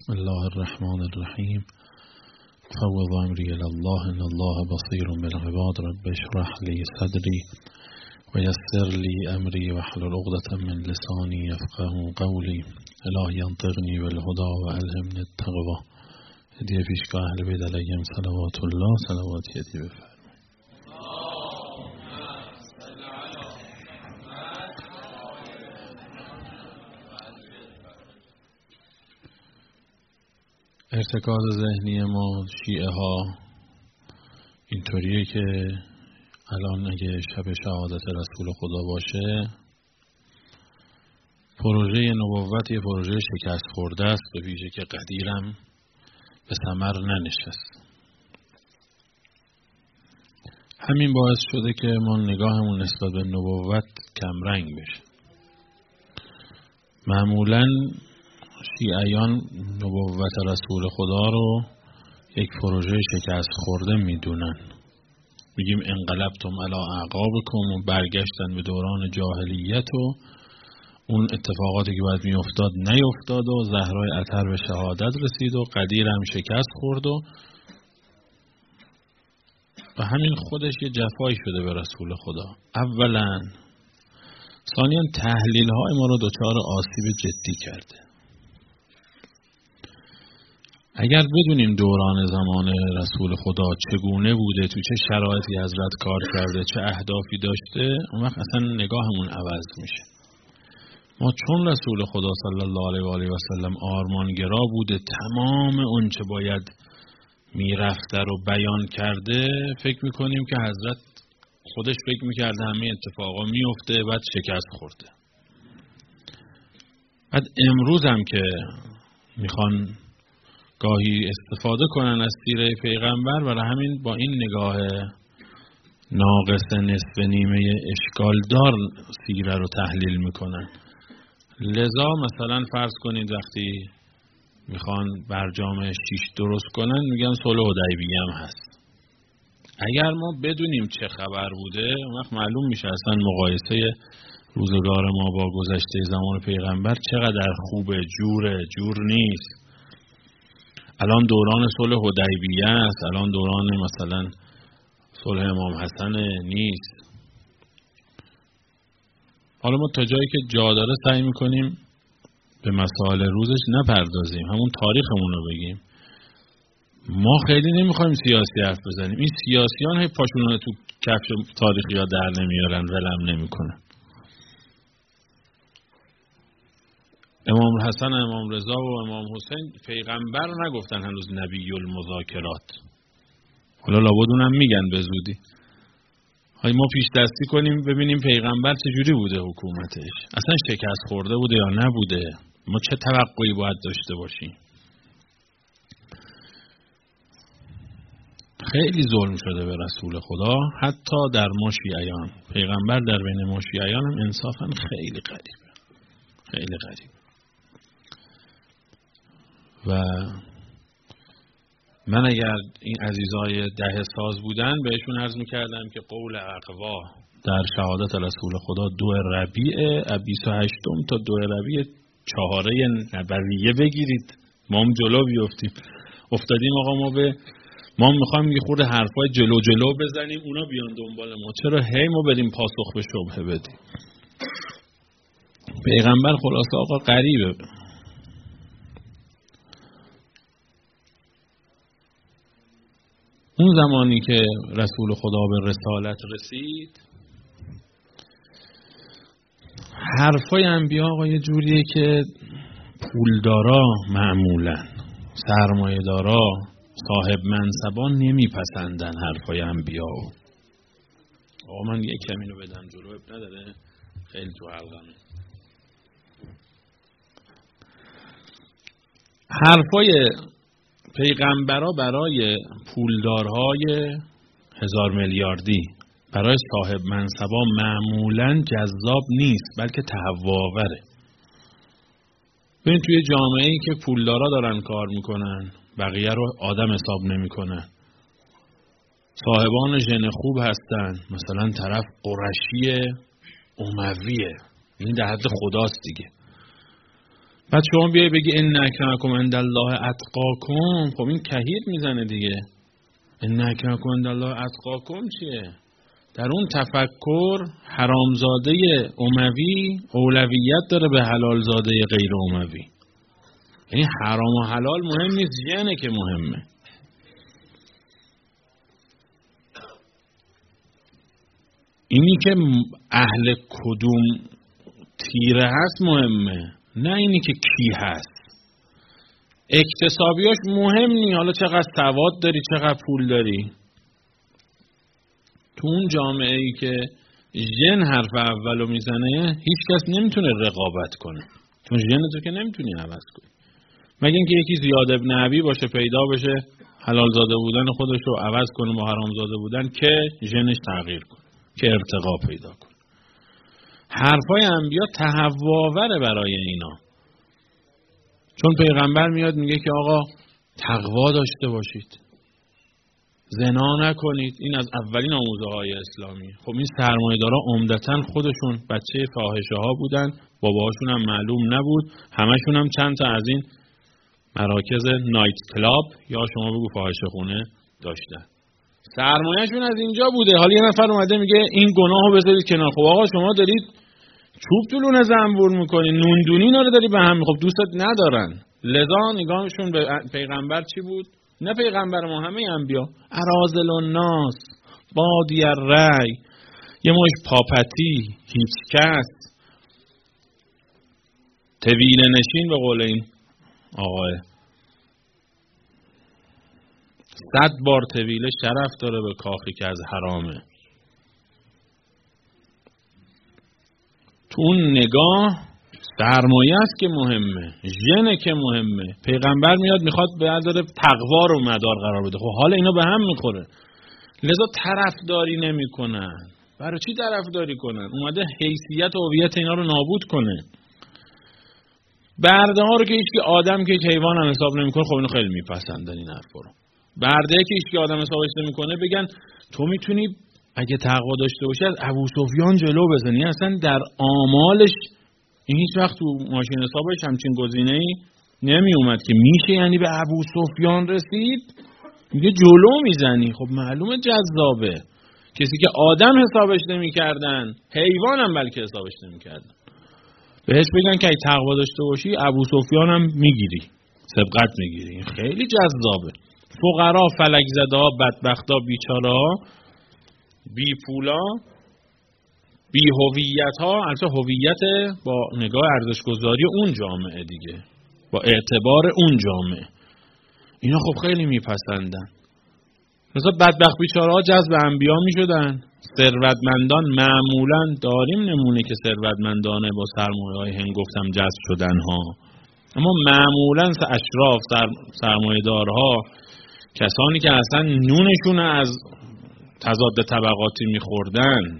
بسم الله الرحمن الرحیم. فوض امری الی الله ان الله بصیر بالعباد. رب اشرح لی صدری و یسر لی امری واحلل عقدة من لسانی یفقهوا قولی. الهی انطقنی بالهدی و الهمنی التقوی. هدیه پیشگاه اهل بیت علیهم صلوات الله. صلوات هدیه بفرمایید. ارتکاز ذهنی ما شیعه ها اینطوریه که الان اگه شب شهادت رسول خدا باشه، پروژه نبوت یه پروژه شکست خورده است، به ویژه که قدیرم به ثمر ننشست. همین باعث شده که ما نگاهمون نسبت به نبوت کمرنگ بشه. معمولاً شیعیان نبوت رسول خدا رو یک پروژه شکست خورده میدونن. میگیم انقلبتم علی اعقابکم و برگشتن به دوران جاهلیت و اون اتفاقاتی که باید میافتاد نیفتاد و زهرای اطهر به شهادت رسید و قدیر هم شکست خورد و همین خودش یه جفایی شده به رسول خدا. اولا ثانیاً تحلیل های ما رو دچار آسیب جدی کرده. اگر بدونیم دوران زمان رسول خدا چگونه بوده، تو چه شرایطی حضرت کار کرده، چه اهدافی داشته، اون وقت اصلا نگاهمون عوض میشه. ما چون رسول خدا صلی الله علیه و آله و سلم آرمانگرا بوده، تمام اون چه باید میرفته رو بیان کرده، فکر میکنیم که حضرت خودش فکر میکرده همه اتفاقا میفته، بعد شکست خورده. بعد امروز هم که میخوان گاهی استفاده کنن از سیره پیغمبر، برای همین با این نگاه ناقص نصف نیمه اشکالدار سیره رو تحلیل میکنن. لذا مثلا فرض کنید وقتی میخوان برجام 6 درست کنن، میگن صلح حدیبیه هم هست. اگر ما بدونیم چه خبر بوده، اون وقت معلوم میشه اصلا مقایسه روزگار ما با گذشته زمان پیغمبر چقدر خوبه، جور نیست. الان دوران صلح حدیبیه است، الان دوران مثلا صلح امام حسن نیست. حالا ما تا جایی که جا داره سعی میکنیم به مسائل روزش نپردازیم، همون تاریخمون رو بگیم. ما خیلی نمیخوایم سیاسی حرف بزنیم. این سیاسیان هی پاشون تو کفش تاریخی ها در نمیارن، ولم نمیکنن. امام حسن، امام رضا و امام حسین پیغمبر نگفتن هنوز نبی المذاکرات. حالا لابد اونم میگن به زودی. ما پیش دستی کنیم ببینیم پیغمبر چجوری بوده حکومتش، اصلا شکست خورده بوده یا نبوده، ما چه توقعی باید داشته باشیم. خیلی ظلم شده به رسول خدا، حتی در ما شیعیان. پیغمبر در بین ما شیعیان هم انصافا خیلی غریبه، خیلی غریبه. و من اگر این عزیزای ده ساز بودن بهشون عرض میکردم که قول اقوا در شهادت رسول خدا 2 ربیع 28 تا 2 ربیع 4 نبویه بگیرید. ما هم جلو بیفتیم. افتادیم آقا ما میخوایم یه خورده حرفای جلو بزنیم، اونا بیان دنبال ما. چرا هی ما بریم پاسخ به شبهه بدیم؟ پیغمبر خلاصه آقا غریبه. اون زمانی که رسول خدا به رسالت رسید، حرفای انبیا آقا یه جوریه که پولدارا معمولا، سرمایه‌دارا، صاحب منصبان نمیپسندن حرفای انبیا. آقا من یک کمینو بدم جلو، اب نداره، خیلی تو حلقمه. حرفای پیغمبرا برای پولدارهای 1000 میلیاردی، برای صاحب منصبا معمولاً جذاب نیست، بلکه تهوع‌آوره. ببین توی جامعه‌ای که پولدارا دارن کار میکنن، بقیه رو آدم حساب نمیکنن، صاحبان ژن خوب هستن، مثلا طرف قرشی امویه، این در حد خداست دیگه، بعد شما بیای بگی ان اکرمکم عند الله اتقاکم، خب این کهیر میزنه دیگه. ان اکرمکم عند الله اتقاکم چیه؟ در اون تفکر حرامزاده اموی اولویت داره به حلالزاده غیر اموی. یعنی حرام و حلال مهم نیست، ژنه که مهمه. اینی که اهل کدوم تیره هست مهمه، نه اینی که کی هست. اکتسابیاش مهم نی، حالا چقدر سواد داری، چقدر پول داری. تو اون جامعه ای که ژن حرف اولو میزنه هیچ کس نمیتونه رقابت کنه، چون ژن تو که نمیتونی عوض کنی، مگه اینکه یکی زیاد ابن ابی باشه پیدا بشه حلال زاده بودن خودش رو عوض کنه با حرام زاده بودن که ژنش تغییر کنه، که ارتقا پیدا کنه. حرفای انبیا تهوآوره برای اینا، چون پیغمبر میاد میگه که آقا تقوا داشته باشید، زنا نکنید. این از اولین آموزه‌های اسلامی. خب این سرمایه‌دارا عمدتاً خودشون بچه فاحشه ها بودن، باباهاشون هم معلوم نبود، همشون هم چند تا از این مراکز نایت کلاب یا شما بگو فاحشه خونه داشتن. سرمایه‌شون از اینجا بوده. حالا یه نفر اومده میگه این گناهو بذارید کنار. خب آقا شما دارید چوب تو لونه زنبور میکنی، نوندونی اینا رو داری به هم، خب دوستت ندارن. لذا نگاهشون به پیغمبر چی بود؟ نه پیغمبر ما، همه انبیا. اراذل الناس بادی الرأی، یه مش پاپتی، هیچ کس، طویل نشین به قول این آقای. 100 بار طویله شرف داره به کاخی که از حرامه. تو اون نگاه سرمایه است که مهمه، ژنه که مهمه. پیغمبر میاد میخواد برداره تقوا رو مدار قرار بده. خب حالا اینا به هم میخوره، لذا طرفداری نمیکنن. برای چی طرفداری کنن؟ اومده حیثیت و هویت اینا رو نابود کنه. برده ها رو که هیچکی آدم که حیوان هم حساب نمیکنه، خب اینو خیلی میپسندن این حرفا رو. برده که هیچکی آدم حسابش نمیکنه بگن تو میتونی اگه تقوا داشته باشی از ابو سفیان جلو بزنی. اصلا در آمالش این هیچ وقت تو ماشین حسابش همچین گزینه‌ای نمی اومد که میشه یعنی به ابو سفیان رسید، میگه جلو میزنی. خب معلومه جذابه. کسی که آدم حسابش نمی‌کردن، حیوان هم بلکه حسابش نمی‌کردن، بهش بگن که اگه تقوا داشته باشی ابو سفیان هم میگیری، سبقت میگیری. خیلی جذابه. فقرا، فلک زده‌ها، بدبختا، بیچاره‌ها، بی پولا، بی هویت‌ها، البته هویت با نگاه ارزش‌گذاری اون جامعه دیگه، با اعتبار اون جامعه، اینا خب خیلی میپسندن. مثلا بدبخت بیچاره‌ها جذب انبیا میشدن. ثروتمندان معمولاً داریم نمونه که ثروتمندانه با سرمایه‌های هنگفتم جذب شدن ها، اما معمولاً اشراف، سرمایه‌دارها، کسانی که اصلا نونشون از تضاد طبقاتی میخوردن،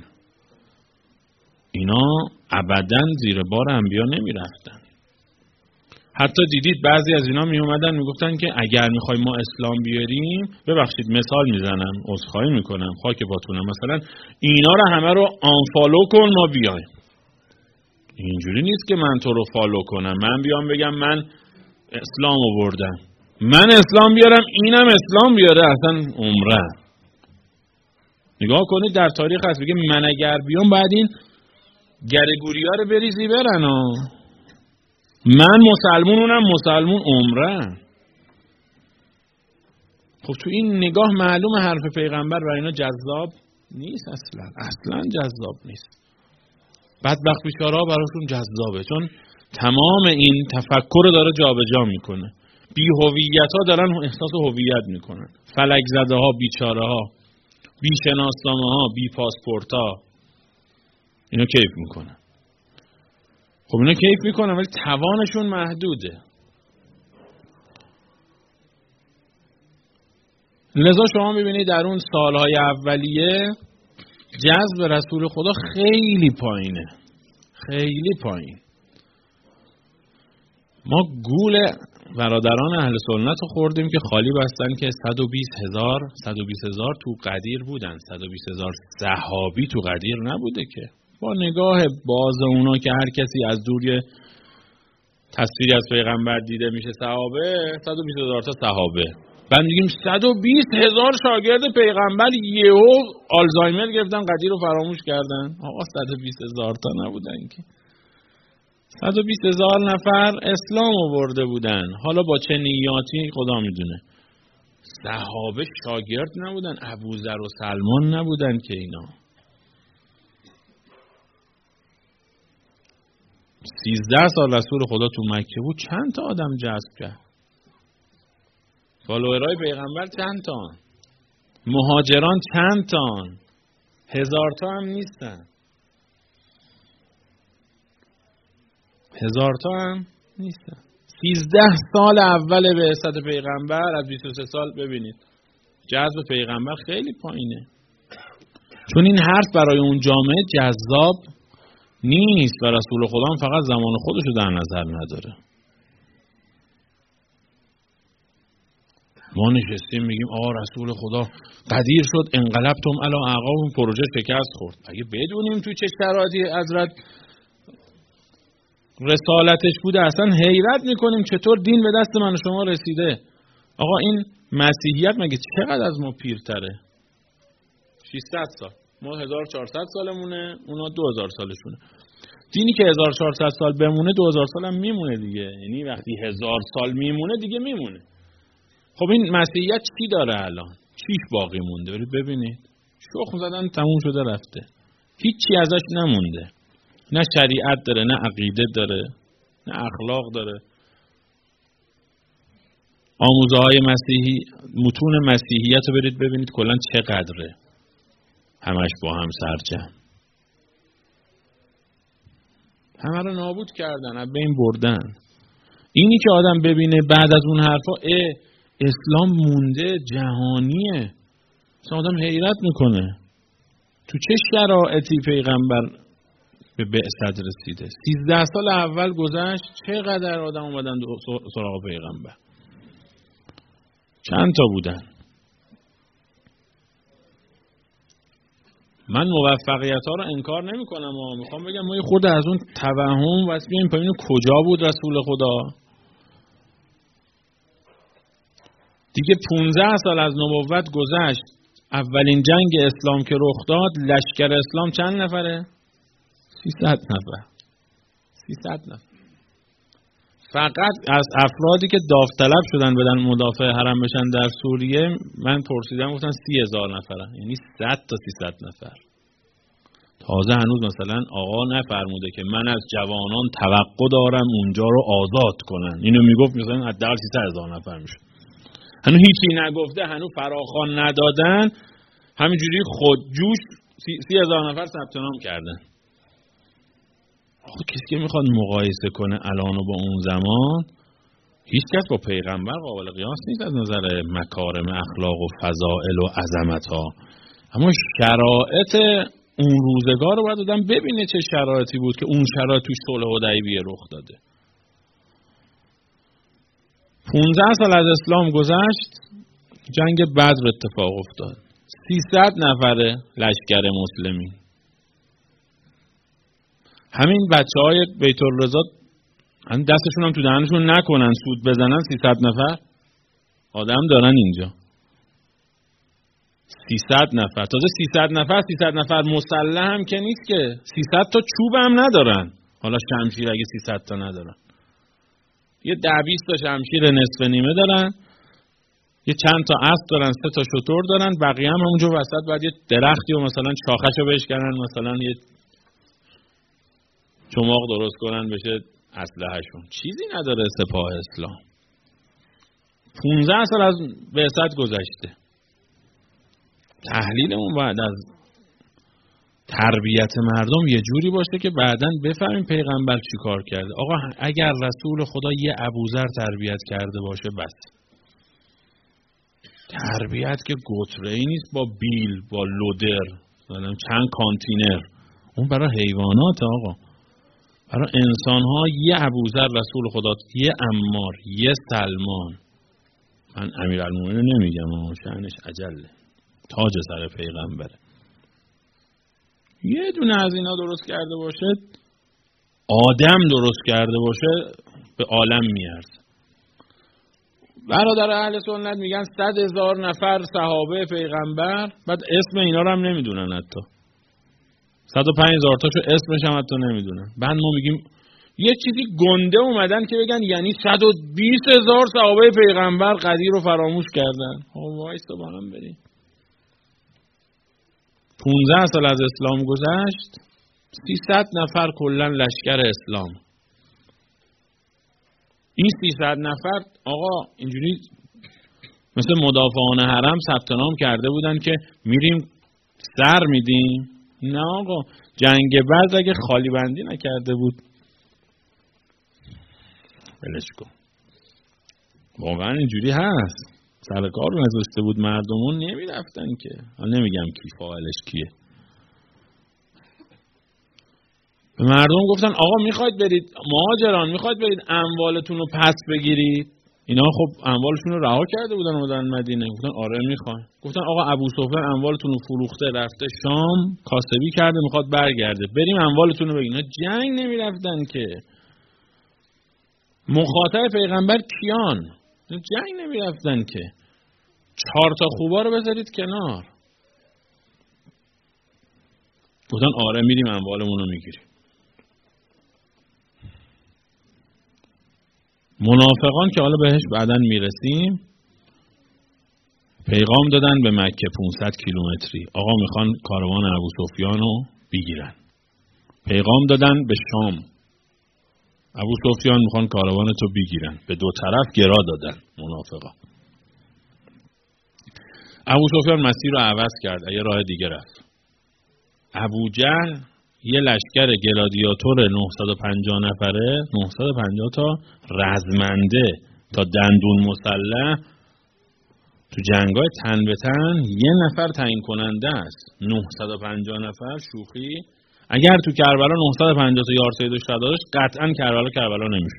اینا ابداً زیر بار انبیا نمیرفتن. حتی دیدید بعضی از اینا می اومدن میگفتن که اگر میخوای ما اسلام بیاریم، ببخشید مثال میزنم، عذرخواهی میکنم، خاک پاتونم، مثلا اینا رو همه رو آنفالو کن ما بیایم. اینجوری نیست که من تو رو فالو کنم، من بیام بگم من اسلام آوردم، من اسلام بیارم اینم اسلام بیاره، اصلا عمره. نگاه کنید در تاریخ هست بگه من اگر بیام بعد این گرگوریا رو بریزی برن ها. من مسلمون اونم مسلمون، عمره. خب تو این نگاه معلوم حرف پیغمبر برای اینا جذاب نیست، اصلا جذاب نیست. بدبخت بیچاره‌ها براشون جذابه، چون تمام این تفکر رو داره جابجا میکنه. بی هویت‌ها دارن احساس هویت میکنن. فلک زده‌ها، بیچاره‌ها، بی شناسنامه‌ها، بی پاسپورت‌ها، اینا کیف میکنن. خب اینا کیف میکنن ولی توانشون محدوده. لذا شما میبینید در اون سالهای اولیه جذب رسول خدا خیلی پایینه، خیلی پایین. ما گول برادران اهل سنت رو خوردیم که خالی بستن که 120,000 تو قدیر بودن، 120,000 صحابی تو قدیر نبوده که. با نگاه باز اونا که هر کسی از دور تصویری از پیغمبر دیده میشه صحابه، 120,000 تا صحابه. بعد میگیم 120,000 شاگرد پیغمبر یهو آلزایمر گرفتن، قدیر رو فراموش کردن. آقا 120,000 تا نبودن که، 120,000 نفر اسلام آورده بودن. حالا با چه نیاتی خدا میدونه. صحابه شاگرد نبودن، ابوذر و سلمان نبودن که اینا. 13 سال رسول خدا تو مکه بود، چند تا آدم جذب کرد؟ فالوورای پیغمبر چند تا؟ مهاجران چند تا؟ 1000 تا هم نیستن. 1000 تا هم نیستن. 13 سال اول بعثت پیغمبر از 23 سال ببینید جذب پیغمبر خیلی پایینه، چون این حرف برای اون جامعه جذاب نیست و رسول خدا هم فقط زمان خودشو در نظر نداره. ما نشستیم میگیم آقا رسول خدا قدیر شد انقلبتم علی اعقابکم، پروژه شکست خورد. اگه بدونیم تو چه شرایطی حضرت رسالتش بوده اصلا حیرت میکنیم چطور دین به دست من و شما رسیده. آقا این مسیحیت مگه چقدر از ما پیرتره؟ 600 سال، ما 1400 سالمونه، اونا 2000 سالشونه. دینی که 1400 سال بمونه 2000 سال هم میمونه دیگه. یعنی وقتی 1000 سال میمونه دیگه میمونه. خب این مسیحیت چی داره الان؟ چیش باقی مونده؟ برید ببینید. شخم زدن تموم شده رفته. هیچی ازش نمونده. نه شریعت داره، نه عقیده داره، نه اخلاق داره. آموزه های مسیحی، متون مسیحیت رو برید ببینید کلا چقدره. همش با هم سرجم. همه رو نابود کردن، از بین بردن. اینی که آدم ببینه بعد از اون حرفا اسلام مونده، جهانیه، مثلا آدم حیرت میکنه تو چه شرایطی پیغمبر به بعثت رسیده. 13 سال اول گذشت، چقدر آدم اومدن سراغ پیغمبر؟ چند تا بودن؟ من موفقیت ها رو انکار نمی کنم، میخوام بگم ما خود از اون توهم واسه بیایم پایین. کجا بود رسول خدا؟ دیگه 15 سال از نبوت گذشت، اولین جنگ اسلام که رخ داد لشکر اسلام چند نفره؟ 300 نفر. 300 نفر. فقط از افرادی که داوطلب شدن بدن مدافع حرم بشن در سوریه من پرسیدم گفتن 30,000 نفرن، یعنی 100 تا 300 نفر. تازه هنوز مثلا آقا نفرموده که من از جوانان توقع دارم اونجا رو آزاد کنن. اینو میگفت مثلا حداقل 300,000 نفر میشه. هنوز هیچی نگفته، هنوز فراخوان ندادن، همینجوری خودجوش 30,000 نفر ثبت نام کردن. آخه کسی که میخواد مقایسه کنه الان و با اون زمان، هیچ کس با پیغمبر قابل قیاس نیست از نظر مکارم اخلاق و فضائل و عظمت ها. اما شرایط اون روزگار رو باید آدم ببینه چه شرایطی بود که اون شرایط توش صلح حدیبیه رخ داده. 15 سال از اسلام گذشت، جنگ بدر اتفاق افتاد. 300 نفر لشکر مسلمین. همین بچهای بیت الرضا دستشون هم تو دهنشون نکنن سود بزنن، 300 نفر آدم دارن اینجا. 300 نفر، تازه 300 نفر مسلح هم که نیست که، 300 تا چوب هم ندارن. حالا شمشیر اگه 300 تا ندارن، یه 10-20 تا شمشیر نصف نیمه دارن، یه چند تا اسب دارن، 3 تا شتر دارن، بقیه هم اونجا وسط بعد یه درختی و مثلا شاخشو بشکنن، مثلا یه چماق درست کنن بشه اسلحه‌شون. چیزی نداره سپاه اسلام. 15 سال از بعثت گذشته. تحلیلمون بعد از تربیت مردم یه جوری باشه که بعداً بفهمیم پیغمبر چی کار کرده. آقا اگر رسول خدا یه ابوذر تربیت کرده باشه بس. تربیت که گتره‌ای نیست با بیل، با لودر، مثلا چند کانتینر. اون برای حیوانات آقا. برای انسان‌ها یه ابوذر رسول خدا، یه عمار، یه سلمان. من امیرالمومنین نمیگم، شأنش اجله. تاج سر پیغمبره. یه دونه از اینا درست کرده باشه، آدم درست کرده باشه، به عالم میارزه. برادر اهل سنت میگن 100,000 نفر صحابه پیغمبر، بعد اسم اینا رو هم نمیدونن، حتی 105,000 تاشو اسمش هم حتی نمیدونن. بعد ما میگیم یه چیزی گنده اومدن که بگن یعنی 120,000 صحابه پیغمبر قدیر رو فراموش کردن. وایسا با هم بریم. 15 سال از اسلام گذشت، 300 نفر کلا لشکر اسلام. این 300 نفر آقا اینجوری مثل مدافعان حرم ثبت نام کرده بودن که میریم سر میدیم. نه آقا، جنگ بعد اگه خالی بندی نکرده بود بلش کن. واقعا اینجوری هست. سر کار نذاشته بود مردمون نمیرفتن که. نمیگم کی فاعلش کیه. به مردم گفتن آقا میخواید برید، مهاجران میخواید برید اموالتون رو پس بگیرید. اینا خب اموالشون رو رها کرده بودن اومدن مدینه. گفتن آره میخوایم. گفتن آقا ابو سفیان اموالتون رو فروخته رفته شام کاسبی کرده میخواد برگرده، بریم اموالتون رو بگیرید. جنگ نمیرفتن که. مخاطب پیغمبر کیان؟ جنگ نمیرفتن که. 4 تا خوبا رو بذارید کنار. گفتن آره میریم اموالمون رو میگیریم. منافقان که حالا بهش بعداً میرسیم، پیغام دادن به مکه 500 کیلومتری آقا میخوان کاروان ابو سفیان رو بگیرن. پیغام دادن به شام ابو سفیان میخوان کاروانت رو بگیرن. به دو طرف گرا دادن منافقا. ابو سفیان مسیر رو عوض کرد، یه راه دیگه رفت. ابو جهل یه لشکر گلادیاتور 950 نفره، 950 تا رزمنده تا دندون مسلح تو جنگای تن به تن یه نفر تعیین کننده است. 950 نفر شوخی. اگر تو کربلا 950 تا یار سید شهدا داشت قطعا کربلا نمیشه.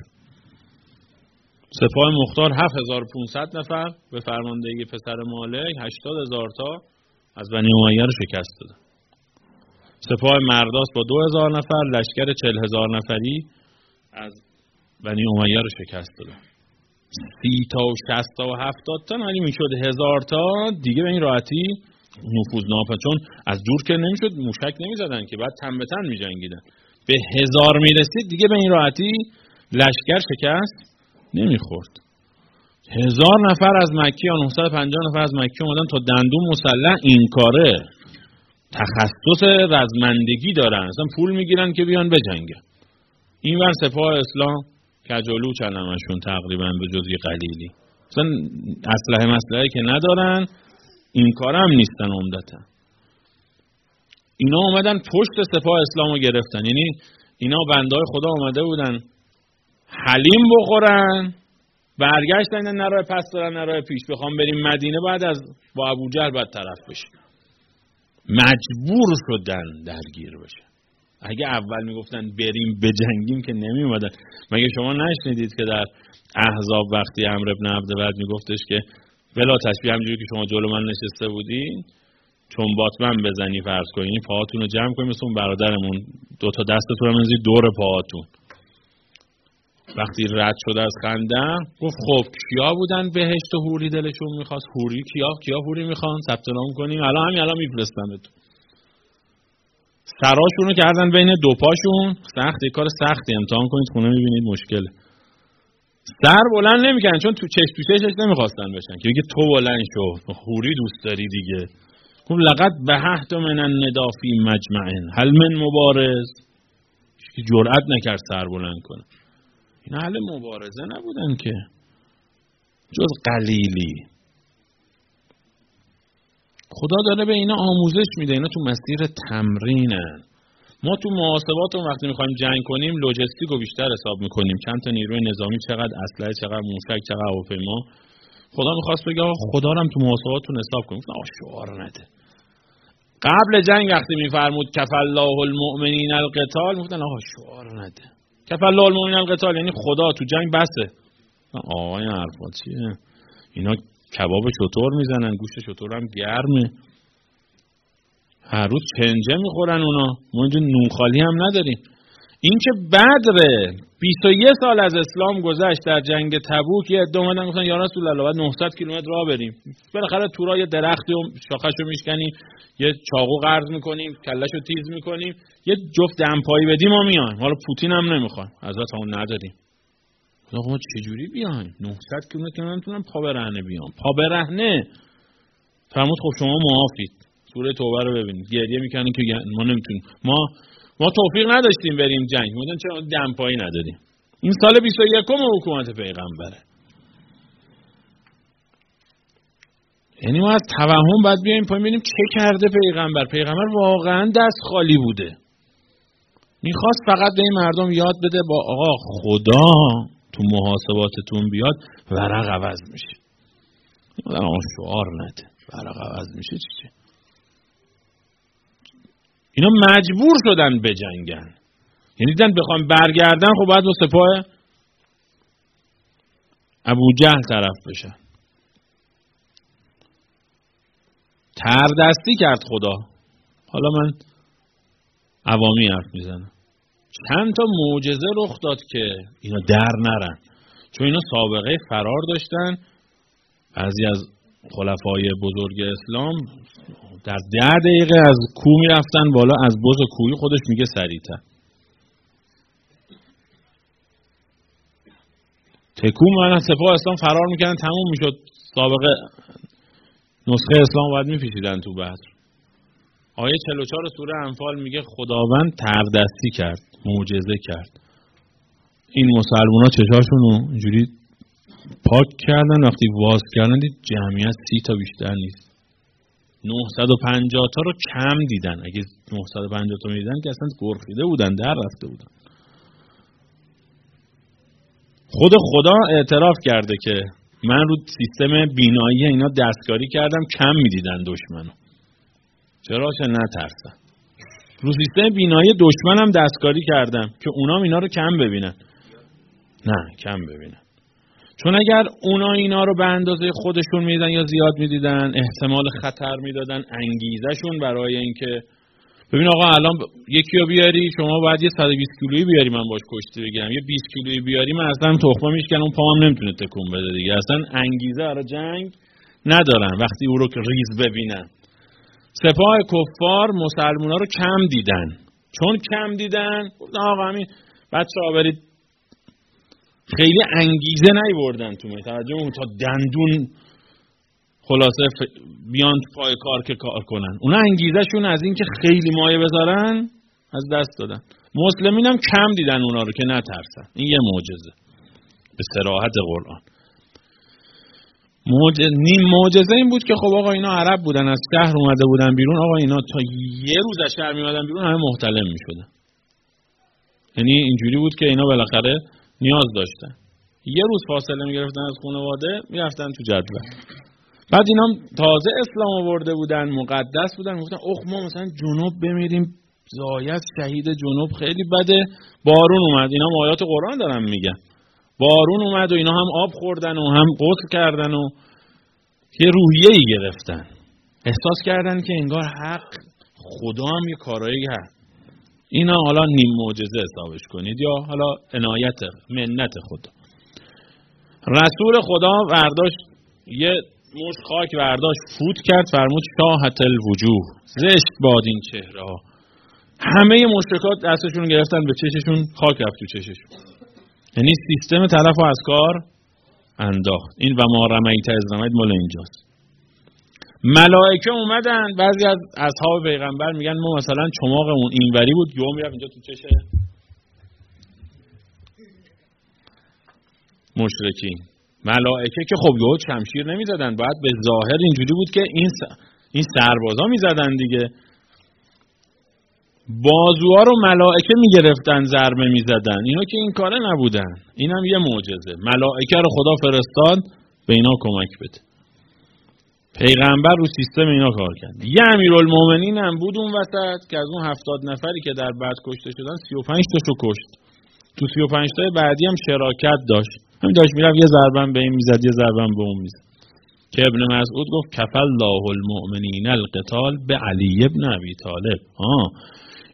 سپاه مختار 7500 نفر به فرماندهی پسر مالک، 80,000 تا از بنی امیه رو شکست دادن. سپاه مرداس با 2000 نفر لشکر 40,000 نفری از بنی امیه رو شکست دادن. 30 تا و 60 تا و 70 تا یعنی میشد 1000 تا دیگه به این راحتی نفوذ ناپذیر، چون از دور که نمیشد موشک نمیزدن که بعد تن به تن میجنگیدن. به 1000 میرسید دیگه به این راحتی لشکر شکست نمیخورد. 1000 نفر از مکی یا 950 نفر از مکی اومدن تا دندون مسلح. این کاره تخصص رزمندگی دارن، اصلا پول میگیرن که بیان بجنگن. این ور سپاه اسلام کجالو چلمشون تقریبا به جز یه قلیلی، اصلا اسلحه که ندارن، این کار هم نیستن عمدتا. اینا اومدن پشت سپاه اسلام رو گرفتن. یعنی اینا بندهای خدا اومده بودن حلیم بخورن، برگشتن نه راه پس دارن نه راه پیش. بخوام بریم مدینه بعد از با ابو جهل بعد طرف بشن. مجبور شدن درگیر بشن. اگه اول میگفتن بریم بجنگیم که نمی اومدن. مگه شما نشنیدید که در احزاب وقتی عمرو بن عبدود میگفتش که بلا تشبیه همجوری که شما جلو من نشسته بودین چون باتمن بزنی فرض کنین پاهاتون رو جمع کنین مثل اون برادرمون 2 تا دستتون رو بندازید دور پاهاتون. وقتی رد شد از خنده گفت خب کیا بودن بهشت و حوری دلشون میخواست؟ حوری کیا حوری میخوان؟ ثبت نام کنیم الان میفرستمتون. سراشونو کردن بین دو پاشون. سخت، یه کار سختی، امتحان کنید خونه میبینید مشکله. سر بلند نمیکنن چون تو چشش نمیخواستن بشن که بگه تو بلند شو حوری دوست داری دیگه. گفت لقد بهحت من الندا فی مجمع هل من مبارز. که جرئت نکرد سر بلند کنه. اینا اهل مبارزه نبودن که، جز قلیلی. خدا داره به اینا آموزش میده. اینا تو مسیر تمرینن. ما تو محاسبات وقتی میخوایم جنگ کنیم لوجستیک رو بیشتر حساب میکنیم. چند تا نیروی نظامی، چقدر اسلحه، چقدر موشک، چقدر هواپیما. خدا میخواست بگه خدا رو هم تو محاسباتتون حساب کنیم. شعار نده. قبل جنگ وقتی میفرمود کفالله المؤمنین القتال میگفتن آقا شعار نده. کفالله المؤمنین القتال یعنی خدا تو جنگ بسه. آقا این حرفا چیه؟ اینا کباب شتر میزنن، گوشت شتر هم گرمه. هر روز چنجه میخورن اونا. ما اینجا نون خالی هم نداریم. این که بدر 21 سال از اسلام گذشت، در جنگ تبوک یه عده اومدن گفتن یا رسول الله بعد 900 کیلومتر راه بریم، بالاخره تورا یه درختی و شاخه‌شو میشکنیم، یه چاقو قرض میکنیم، کله‌شو تیز میکنیم، یه جفت دمپایی بدیم و میایم. حالا پوتین هم نمیخواد، حضرتمون نداریم. آقا ما چجوری بیایم 900 کیلومتر؟ نمیتونم پا برهنه بیام. پا برهنه فرمود خب شما معافید. سوره توبه رو ببینید، گریه میکنن که ما نمیتونیم، ما توفیق نداشتیم بریم جنگ، میگن چرا دمپایی ندادیم. این سال 21 حکومت پیغمبره. یعنی ما از توهم باید بیایم پایین ببینیم چه کرده پیغمبر. پیغمبر واقعا دست خالی بوده. میخواست فقط به این مردم یاد بده با آقا خدا تو محاسباتتون بیاد ورق عوض میشه. آقا شعار نده ورق عوض میشه چیه؟ اینا مجبور شدن بجنگن. یعنی دیدن بخوام برگردن خب باید با سپاه ابو جهل طرف بشن. تردستی کرد خدا. حالا من عوامی حرف میزنم. چند تا معجزه رخ داد که اینا در نرن، چون اینا سابقه فرار داشتن. بعضی از خلفای بزرگ اسلام در 10 دقیقه از کوه میرفتن بالا، از بز کوهی خودش میگه سریعتر. تکون من سپاه اسلام فرار میکردن، تموم میشد، سابقه نسخه اسلام باید میپیچیدن تو بحر. آیه 44 سوره انفال میگه خداوند تردستی کرد، معجزه کرد. این مسلمونا چشاشونو اینجوری پاک کردن، وقتی واز کردن دید جمعیت 30 تا بیشتر نیست. 950 تا رو کم دیدن. اگه 950 تا میدیدن که اصلا گرخیده بودن، در رفته بودن. خود خدا اعتراف کرده که من رو سیستم بینایی اینا دستکاری کردم، کم میدیدن دشمنو. چرا؟ چه نترسن. رو سیستم بینایی دشمنم دستکاری کردم که اونام اینا رو کم ببینن. نه، کم ببینن. چون اگر اونا اینا رو به اندازه خودشون میدیدن یا زیاد میدیدن، احتمال خطر میدادن، انگیزشون برای اینکه ببین آقا الان یکی رو بیاری شما باید یه 120 کیلویی بیاری من باش کشتی بگیرم، یه 20 کیلویی بیاری من اصلا تخمه میشکنم، اون پامم نمیتونه تکون بده دیگه. اصلا انگیزه برای جنگ ندارن وقتی او رو ریز ببینن. سپاه کفار مسلمونا رو کم دیدن. چون کم دیدن آقا همین بچه‌ها برید، خیلی انگیزه نیوردن تو توجه تا دندون خلاصه بیان تو پای کار که کار کنن. اونا انگیزهشون از این که خیلی مایه بذارن از دست دادن. مسلمین هم کم دیدن اونا رو که نترسن. این یه معجزه به صراحت قرآن. معجزه این بود که خب آقا اینا عرب بودن، از شهر اومده بودن بیرون. آقا اینا تا یه روز از شهر میومدن بیرون همه محتلم میشدن. یعنی اینجوری بود که اینا بالاخره نیاز داشتن. یه روز فاصله میگرفتن از خانواده میرفتن تو جدول. بعد اینا تازه اسلام آورده بودن، مقدس بودن، گفتن اوه ما مثلا جنوب بمیریم، زایت شهید جنوب خیلی بده. بارون اومد، اینا آیات قرآن دارن میگن. بارون اومد و اینا هم آب خوردن و هم غسل کردن و یه روحیه‌ای گرفتن. احساس کردن که انگار حق خدا هم یه کارایی هست. اینا حالا نیم معجزه حسابش کنید یا حالا عنایت منت خدا. رسول خدا برداشت یه مشت خاک برداشت فوت کرد، فرمود شاهت الوجوه، زشت باد این چهره ها. همه مشرکات دستشون گرفتن به چششون، خاک رفت تو چششون. یعنی سیستم تلف و از کار انداخت. این و ما رمیت از رمیت مال اینجاست. ملائکه اومدن، بعضی از اصحاب پیغمبر میگن ما مثلا چماقمون اینوری بود، یهو میرفت اینجا تو چشه مشرکین. ملائکه که خب یهو شمشیر نمیزدن، باید به ظاهر اینجوری بود که این سربازا میزدن دیگه. بازوها رو ملائکه میگرفتن ضربه میزدن، اینا که این کاره نبودن. اینم یه معجزه. ملائکه رو خدا فرستاد به اینا کمک بده. پیغمبر رو سیستم اینا کار کرد. یه امیرالمومنین هم بود اون وسط که از اون 70 نفری که در بعد کشته شدن 35 تاشو کشت. تو 35 تای بعدی هم شراکت داشت. همین داشت میرفت یه ضربه به این میزد، یه ضربه به اون میزد. که ابن مسعود گفت کفل الله المؤمنین القتال به علی ابن ابی طالب.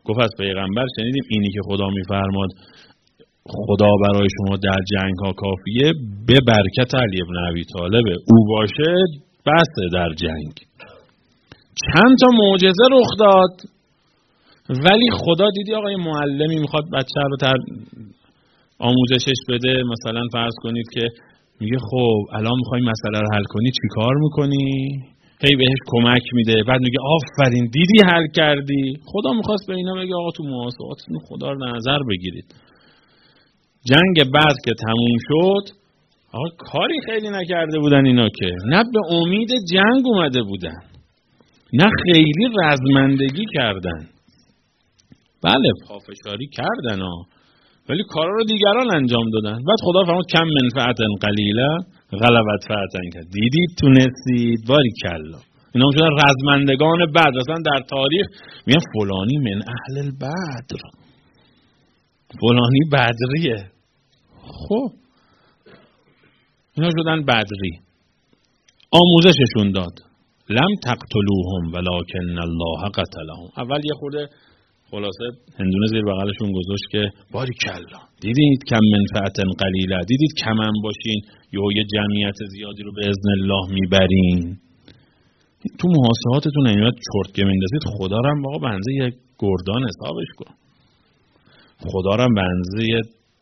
گفت از پیغمبر شنیدیم اینی که خدا میفرماد خدا برای شما در جنگ ها کافیه، به برکت علی ابن ابی طالب، او باشه بسه در جنگ. چند تا معجزه رخ داد، ولی خدا دیدی آقای معلمی میخواد بچه رو آموزشش بده، مثلا فرض کنید که میگه خب الان میخوای مسئله رو حل کنی چی کار میکنی؟ هی بهش کمک میده، بعد میگه آفرین دیدی حل کردی. خدا میخواست به اینا بگه آقا تو محاسباتتون خدا رو نظر بگیرید. جنگ بعد که تموم شد، آقا کاری خیلی نکرده بودن اینا، که نه به امید جنگ اومده بودن، نه خیلی رزمندگی کردن. بله پافشاری کردن ولی کارا رو دیگران انجام دادن. بعد خدا فرمود کم منفعت قلیله غلبت فعتن کرد. دیدید تونستید، باریکلا. اینا شدن رزمندگان بدر. مثلا در تاریخ میگن فلانی من اهل البدر، فلانی بدریه. خب اینا شدن بدری. آموزششون داد لم تقتلوهم ولکن الله قتلهم. اول یه خورده خلاصه هندونه زیر بغلشون گذاشت که باریکلا دیدید کم منفعت قلیله، دیدید کمن باشین یه جمعیت زیادی رو به اذن الله میبرین. تو محاسباتتون اینقدر چرت که میندازید، خدا رو هم واقعا بنزه یک گردان حسابش کن. خدا رو هم بنزه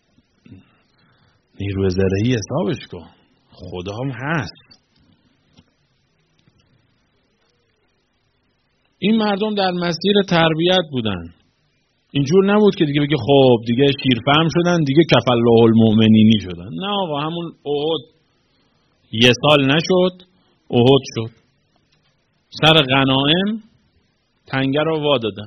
نیروی زرهی حسابش کن. خدا هم هست. این مردم در مسیر تربیت بودن. اینجور نبود که دیگه بگه خب دیگه شیرفهم شدن دیگه کفالله المؤمنینی شدن. نه آقا، همون احد یه سال نشد، احد شد. سر غنایم تنگه رو وا دادن.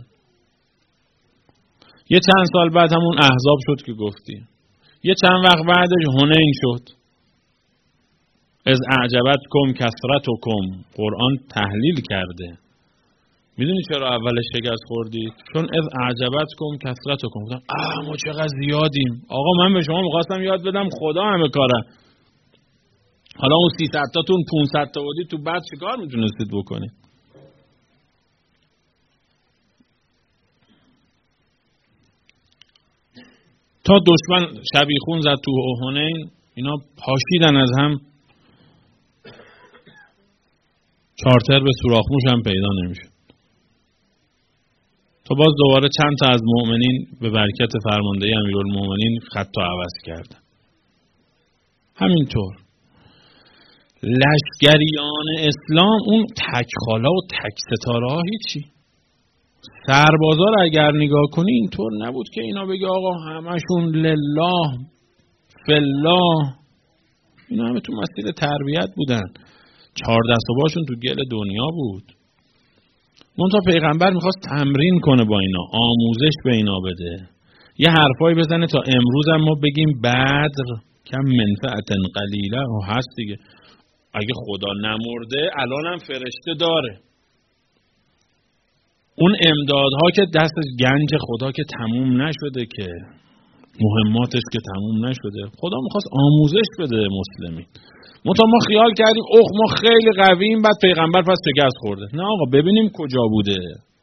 یه چند سال بعد همون احزاب شد که گفتی. یه چند وقت بعدش حنین شد. از اعجبتکم کثرتکم، قرآن تحلیل کرده. میدونی چرا اولش شکست خوردید؟ چون از اعجبتکم کثرتکم، گفتن ما چقدر زیادیم. آقا من به شما میخواستم یاد بدم خدا همه کاره. حالا اون 300 تاتون 500 تا بودید تو بعد چیکار میتونستید بکنید؟ تا دشمن شبیخون زد تو حنین، اینا پاشیدن از هم. چارتر به سوراخ موش هم پیدا نمیشد. تا باز دوباره چند تا از مؤمنین به برکت فرماندهی امیرالمومنین خط عوض کردن. همینطور لشکریان اسلام، اون تک خالا و تک ستاره ها هیچی. سربازا رو اگر نگاه کنی اینطور نبود که اینا بگه آقا همشون لله فالله. اینا همه تو مسیر تربیت بودن. 14 صبحشون تو گل دنیا بود. منتها پیغمبر میخواست تمرین کنه با اینا، آموزش به اینا بده، یه حرفایی بزنه تا امروز هم ما بگیم بدر کم منفعت قلیله هست دیگه. اگه خدا نمرده الان هم فرشته داره. اون امدادها که دست گنج خدا که تموم نشده، که مهماتش که تموم نشده، خدا میخواست آموزش بده مسلمین. ما خیال کردیم ما خیلی قوییم، بعد پیغمبر پس شکست خورده. نه آقا، ببینیم کجا بوده.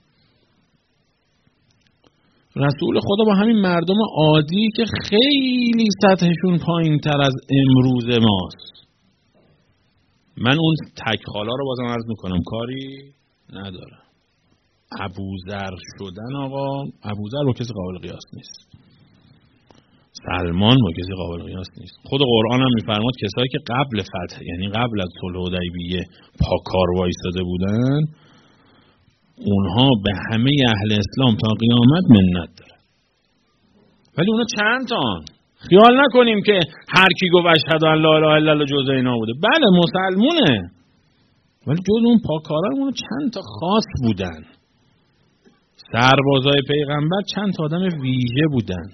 رسول خدا با همین مردم عادی که خیلی سطحشون پایین تر از امروز ماست. من اون تک خالا رو بازم عرض میکنم کاری ندارم. ابوذر شدن آقا، ابوذر با کسی قابل قیاس نیست. سلمان با کسی قابل قیاس نیست. خود قرآن هم میفرماد کسایی که قبل فتح، یعنی قبل از صلح حدیبیه پاکار وایساده بودن، اونها به همه اهل اسلام تا قیامت منت داره. ولی اونا چند تا خیال نکنیم که هر کی گفت اشهد ان لا اله الا الله جزء اینا بوده. بله مسلمونه، ولی جز اون پاکارا اون چند تا خاص بودن. سربازای پیغمبر چند تا آدم ویژه بودن.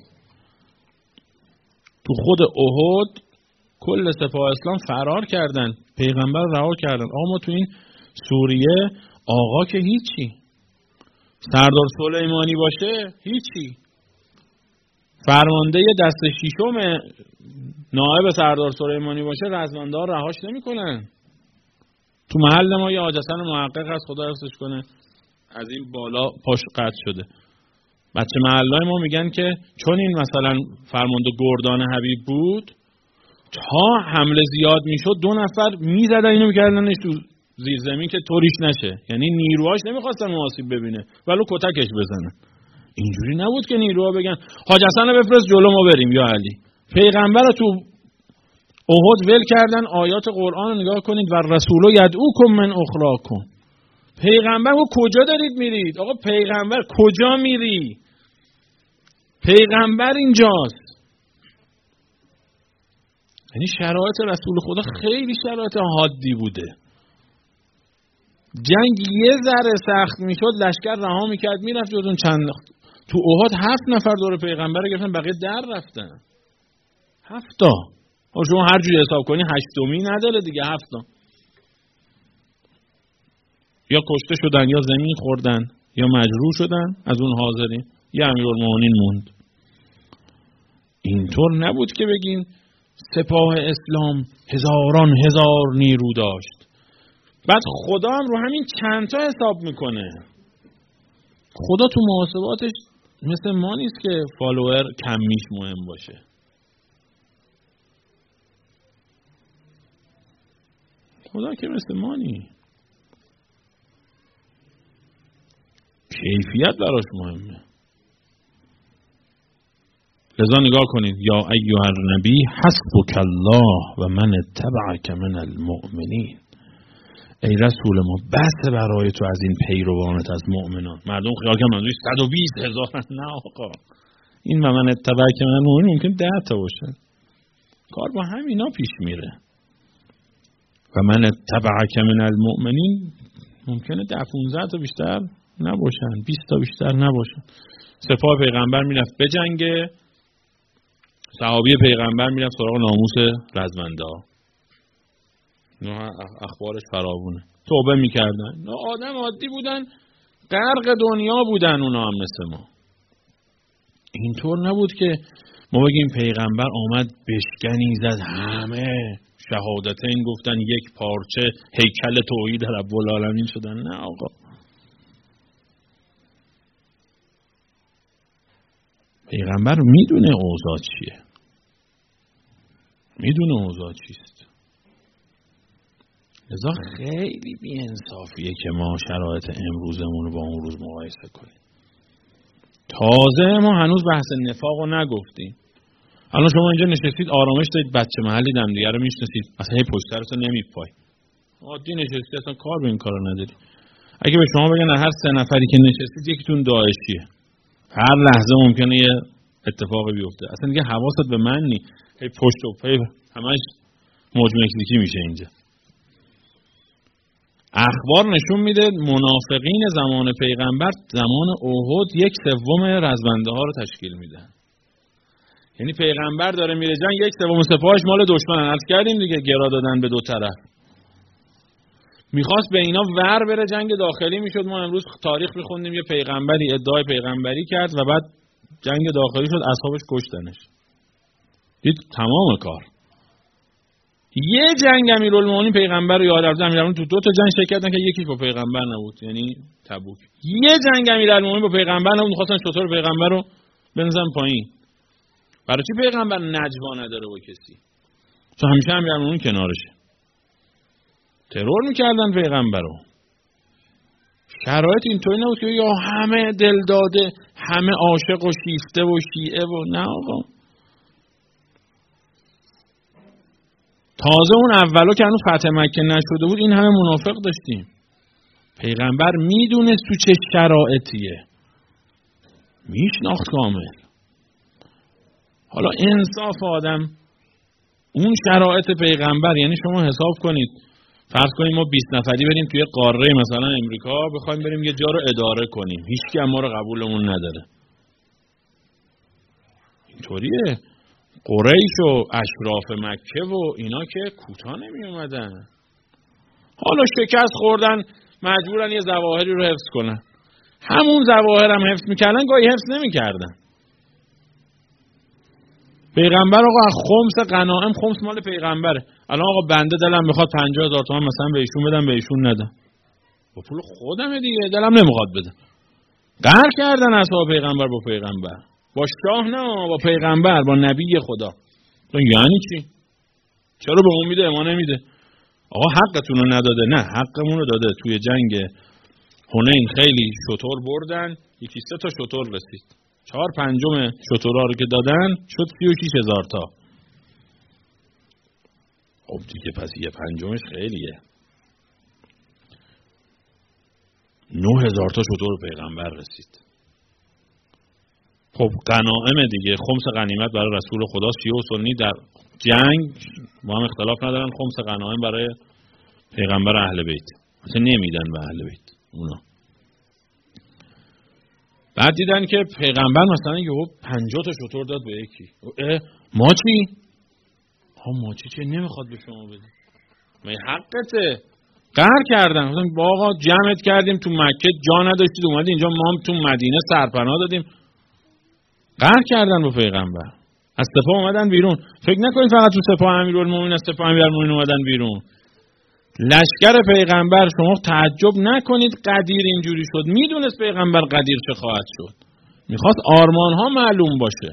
تو خود احد کل سپاه اسلام فرار کردن، پیغمبر رها کردن. آقا ما تو این سوریه آقا که هیچی، سردار سلیمانی باشه هیچی، فرمانده دست ششم نایب سردار سلیمانی باشه رزمنده ها رهاش نمی کنن. تو محل ما یه حاج حسن محقق هست، خدا حفظش کنه، از این بالا پاش قطع شده. بچه محلای ما میگن که چون این مثلا فرمانده گردان حبیب بود، تا حمله زیاد میشد 2 نفر میزدن اینو میکردنش تو زیر زمین که طوریش نشه. یعنی نیروهاش نمیخواستن آسیب ببینه ولو کتکش بزنن. اینجوری نبود که نیروها بگن حاج حسن رو بفرست جلو ما بریم یا علی. پیغمبر رو تو احد ول کردن. آیات قرآن رو نگاه کنید، و رسول یدعوکم من اخراکم. پیغمبر رو کجا دارید میرید؟ آقا پیغمبر کجا میری؟ پیغمبر اینجاست. یعنی شرایط رسول خدا خیلی شرایط حادی بوده. جنگ یه ذره سخت میشد لشکر رها میکرد میرفت جزون چند. تو احد 7 نفر دور پیغمبر رو گرفتن، بقیه در رفتن. 7 تا. شما هر جوری حساب کنی 8می نداره دیگه، 7 تا. یا کشته شدن یا زمین خوردن یا مجروح شدن از اون حاضرین، یا امیرالمومنین موند. اینطور نبود که بگین سپاه اسلام هزاران هزار نیرو داشت. بعد خدا هم رو همین چند تا حساب میکنه. خدا تو محاسباتش مثل ما نیست که فالوور کمیش مهم باشه. خدا که مثل ما نیست. کیفیت براش مهمه. لذا نگاه کنید، یا ایها النبی حسبک الله و من اتبعک من المؤمنین. ای رسول ما بس برای تو از این پیروانت از مؤمنان. مردم خیال کنن منظورش 120,000. نه آقا، این و من اتبعک من المؤمنین ممکن 10 تا باشه. کار با همینا پیش میره. و من اتبعک من المؤمنین ممکنه 10-15 تا بیشتر نباشن، 20 تا بیشتر نباشن. سپاه پیغمبر میرفت بجنگه، صحابی پیغمبر میرفت سراغ ناموس رزمنده ها. اخبارش فراوونه. توبه میکردن. آدم عادی بودن، غرق دنیا بودن اونا هم مثل ما. اینطور نبود که ما بگیم پیغمبر آمد بشکنی زد همه شهادتین گفتن یک پارچه هیکل توحید رب العالمین شدن. نه آقا، پیغمبر میدونه اوضاع چیه، میدونه اوضاع چیست. لذا خیلی بی‌انصافیه که ما شرایط امروزمون رو با اون روز مقایسه کنیم. تازه ما هنوز بحث نفاق رو نگفتیم. الان شما اینجا نشستید آرامش دارید، بچه محلی همدیگه رو میشناسید، اصلا هی پشت سرتون نمیپای، عادی نشستید، اصلا کار به این کارا نداری. اگه به شما بگن هر 3 نفری که نشستید یکیتون داعشیه، هر لحظه ممکنه یه اتفاقی بیفته، اصلا دیگه حواست به من نی، هی پشت و پای همش موج مکزیکی میشه اینجا. اخبار نشون میده منافقین زمان پیغمبر زمان احد 1/3 رزمنده ها رو تشکیل میدن. یعنی پیغمبر داره میره جنگ، 1/3 سپاهش مال دشمن. عرض کردیم دیگه، گرا دادن به 2 طرف. میخواست به اینا ور بره، جنگ داخلی میشد. ما امروز تاریخ میخوندیم یه پیغمبری ادعای پیغمبری کرد و بعد جنگ داخلی شد، اصحابش کشتنش. دید تمام کار. یه جنگ امیرالمومنین پیغمبر رو یاد رفت. امیرالمومنین تو 2 تا جنگ شرکت نکرد، یکیش با پیغمبر نبود، یعنی تبوک. یه جنگ امیرالمومنین با پیغمبر نبود، می‌خواستن چطور پیغمبر رو بنزن پایین. برای چی پیغمبر نجوا نداره با کسی؟ چون همیشه امیرالمومنین کنارشه. ترور می‌کردن پیغمبر رو. شرایط اینطوری نبود که یا همه دل داده، همه عاشق و شیفته و شیعه و نه آقا. تازه اون اولو که هنوز فتح مکه نشده بود این همه منافق داشتیم. پیغمبر میدونست تو چه شرایطیه، میشناخت کامل. حالا انصاف آدم اون شرایط پیغمبر، یعنی شما حساب کنید فرض کنیم ما 20 نفری بریم توی قاره مثلا امریکا بخوایم بریم یه جا رو اداره کنیم، هیچکی ما رو قبولمون نداره. اینطوریه. قریش و اشراف مکه و اینا که کوتاه نمی اومدن. حالا شکست خوردن مجبورن یه ظواهری رو حفظ کنن. همون ظواهر هم حفظ میکردن، گاهی حفظ نمیکردن. پیغمبر آقا خمس غنائم، خمس مال پیغمبره. الان آقا بنده دلم میخواد 50,000 تومان مثلا به ایشون بدم، به ایشون ندم. با پول خودمه دیگه، دلم نمیخواد بدم. قهر کردن اصحاب پیغمبر با پیغمبر، با شاه نه، با پیغمبر، با نبی خدا. یعنی چی؟ چرا به اون میده ما نمیده؟ آقا حقتون رو نداده؟ نه، حقمون رو داده. توی جنگ حنین خیلی شتر بردن، یکی 3 تا شتر رسید، 4/5 شترها رو که دادن شد 36,000 تا. خب دیگه پس 1/5 خیلیه. 9,000 تا شتر پیغمبر رسید. خب غنایم دیگه، خمس غنیمت برای رسول خدا. شیعه و سنی در جنگ با هم اختلاف ندارن، خمس غنایم برای پیغمبر اهل بیت. اصلا نمیدن به اهل بیت اونا. بعد دیدن که پیغمبر مثلا یهو 50 تا شتر داد به یکی. ما چی؟ ما چی نمیخواد به شما بده؟ ما حقته. قهر کردن. گفتن آقا جمعت کردیم تو مکه جا نداشتید اومدید اینجا، ما هم تو مدینه سرپناه دادیم. قهر کردن با پیغمبر. از سپاه اومدن بیرون. فکر نکنید فقط تو سپاه امیرالمومنین از سپاه امیرالمومنین اومدن بیرون. لشکر پیغمبر، شما تعجب نکنید قدیر اینجوری شد. میدونست پیغمبر قدیر چه خواهد شد. میخواست آرمان ها معلوم باشه.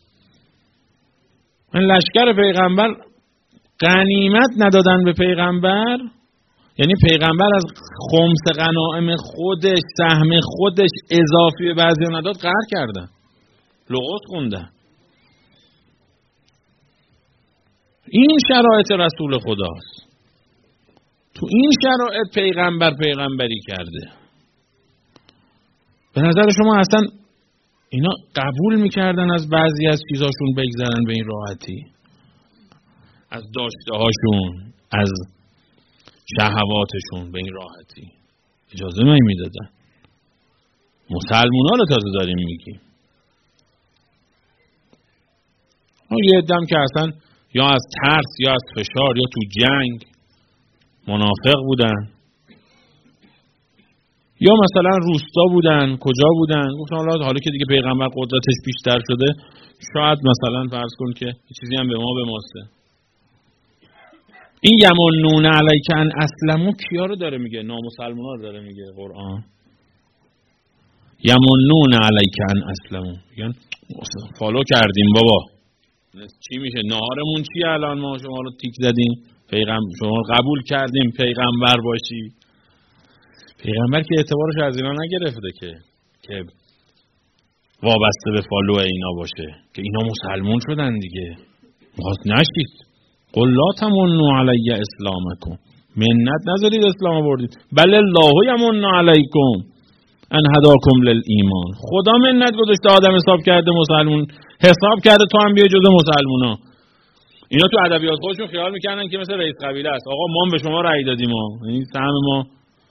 این لشکر پیغمبر غنیمت ندادن به پیغمبر، یعنی پیغمبر از خمس غنایم خودش، سهم خودش اضافی به بعضی نداد، قهر کردن، لغات خوندن. این شرایط رسول خداست. تو این شرایط پیغمبری کرده. به نظر شما اصلا اینا قبول میکردن از بعضی از چیزاشون بگذرن به این راحتی؟ از داشته هاشون، از شهواتشون به این راحتی اجازه نمیدادن. مسلمونا رو تازه داریم میگیم. یه عده‌ام که اصلا یا از ترس یا از فشار یا تو جنگ منافق بودن، یا مثلا روستا بودن، کجا بودن، گفتن حالا که دیگه پیغمبر قدرتش بیشتر شده شاید مثلا فرض کن که چیزی هم به ماسته. این یمنون علیک ان اسلموا کیا رو داره میگه؟ نامسلمونا رو داره میگه قرآن. یمنون علیک ان اسلموا، یعنی فالو کردیم بابا، چی میشه نهارمون چیه الان؟ ما شما رو تیک زدیم، شما رو قبول کردیم پیغمبر باشی. پیغمبر که اعتبارش از اینا نگرفته که وابسته به فالو اینا باشه، که اینا مسلمون شدن دیگه. میخواست نشید. قل لا تمنوا علی اسلامکم، منت نذارید اسلام آوردید. بل الله یمن علیکم ان هداکم للایمان. خدا منت گذاشته آدم حساب کرده مسلمون، حساب کرده تو هم بیا جزء مسلمونا. اینا تو ادبیات خودشون خیال میکنن که مثل رئیس قبیله است. آقا ما به شما رأی دادیم، یعنی سهم ما،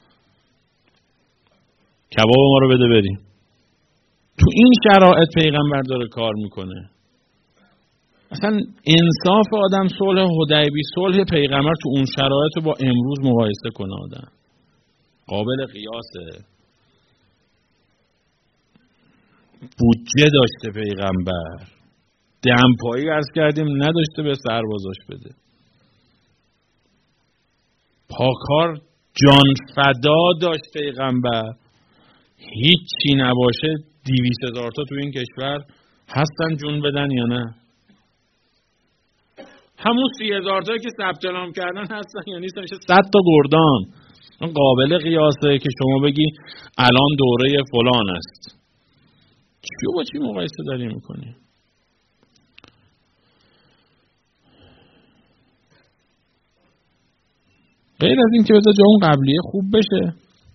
کباب ما رو بده بریم. تو این شرایط پیغمبر داره کار میکنه. اصلا انصاف آدم صلح حدیبیه، صلح پیغمبر تو اون شرایط رو با امروز مقایسه کنه آدم قابل قیاسه. بودجه داشته پیغمبر، دمپایی عرض کردیم نداشته به سربازاش بده، پاکار جان فدا داشت پیغمبر. هیچی نباشه 200,000 تا تو این کشور هستن جون بدن یا نه؟ همون 30,000 تایی که ثبت نام کردن هستن یا نیستن؟ میشه 100 تا گردان. قابل قیاسه که شما بگی الان دوره فلان است. چیو با چی مقایسه داری میکنی؟ غیر از این که بذار جا اون قبلیه خوب بشه.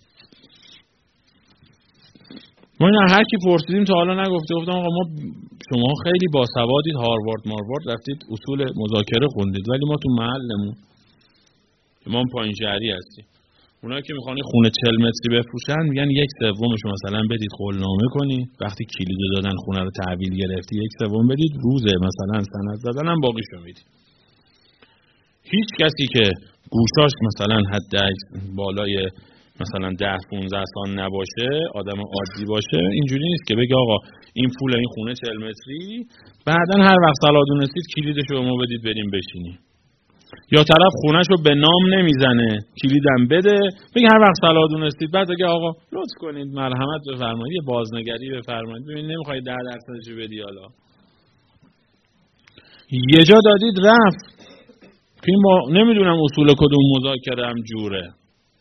ما این هر کی پرسیدیم تا حالا نگفته. گفتم آقا ما شما خیلی باسوادید، هاروارد ماروارد رفتید، اصول مذاکره خوندید، ولی ما تو محلمون ما پایین شهری هستیم. اونایی که میخوان خونه 40 متری بفروشن میگن 1/3 مثلا بدید قولنامه کنی، وقتی کلیدو دادن خونه رو تحویل گرفتی 1/3 بدید، روزه مثلا سند زدن هم باقیشو میدید. هیچ کسی که گوشاش مثلا حد بالای مثلا 10-15 سال نباشه، آدم عادی باشه، اینجوری نیست که بگه آقا این پول این خونه 40 متری بعدن هر وقت صلاح دونستید کلیدشو به ما بدید بریم بشینیم. یا طرف خونه‌شو به نام نمیزنه، کلیدم بده، بگه هر وقت صلاح دونستید، بعد اگه آقا لطف کنید مرحمت بفرمایید یه بازنگری بفرمایید، ببین نمیخواید 10%شو بدی، حالا یه جا دادید رفت. که ما نمیدونم اصول کدوم مذاکره هم جوره.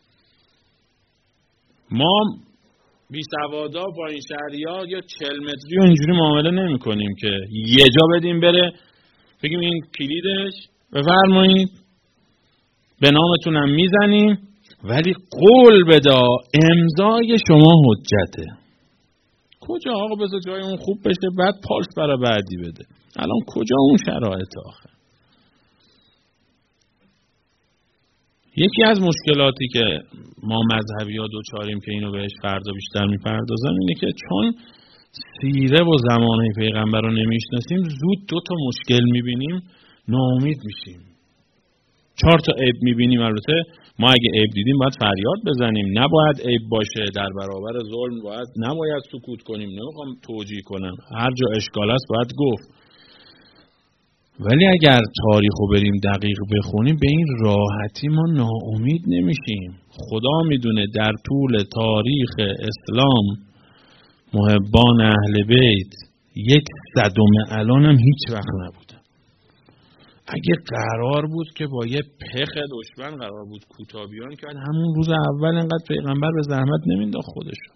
ما بی سوادا پایین شهریار یا 40 متری و اینجوری معامله نمی کنیم که یه جا بدیم بره بگیم این کلیدش بفرمایید به نامتونم میزنیم، ولی قول بدا امضای شما حجته. کجا آقا؟ بذار جای اون خوب بشه بعد پارس برای بعدی بده. الان کجا اون شرایط آخه؟ یکی از مشکلاتی که ما مذهبی‌ها دوچاریم که اینو بهش فردا بیشتر میپردازم اینه که چون سیره و زمانه پیغمبر رو نمیشناسیم، زود 2 تا مشکل میبینیم، ناامید میشیم. 4 تا عیب میبینیم. البته ما اگه عیب دیدیم باید فریاد بزنیم، نباید عیب باشه. در برابر ظلم نباید سکوت کنیم. نمیخوام توجیه کنم، هر جا اشکال است باید گفت. ولی اگر تاریخو بریم دقیق بخونیم به این راحتی ما ناامید نمیشیم. خدا میدونه در طول تاریخ اسلام محبان اهل بیت 1/100 الان هم هیچ وقت نبوده. اگه قرار بود که با یه پخ دشمن قرار بود کوتابیان کرد، همون روز اول انقدر پیغمبر به زحمت نمینداخت خودشو.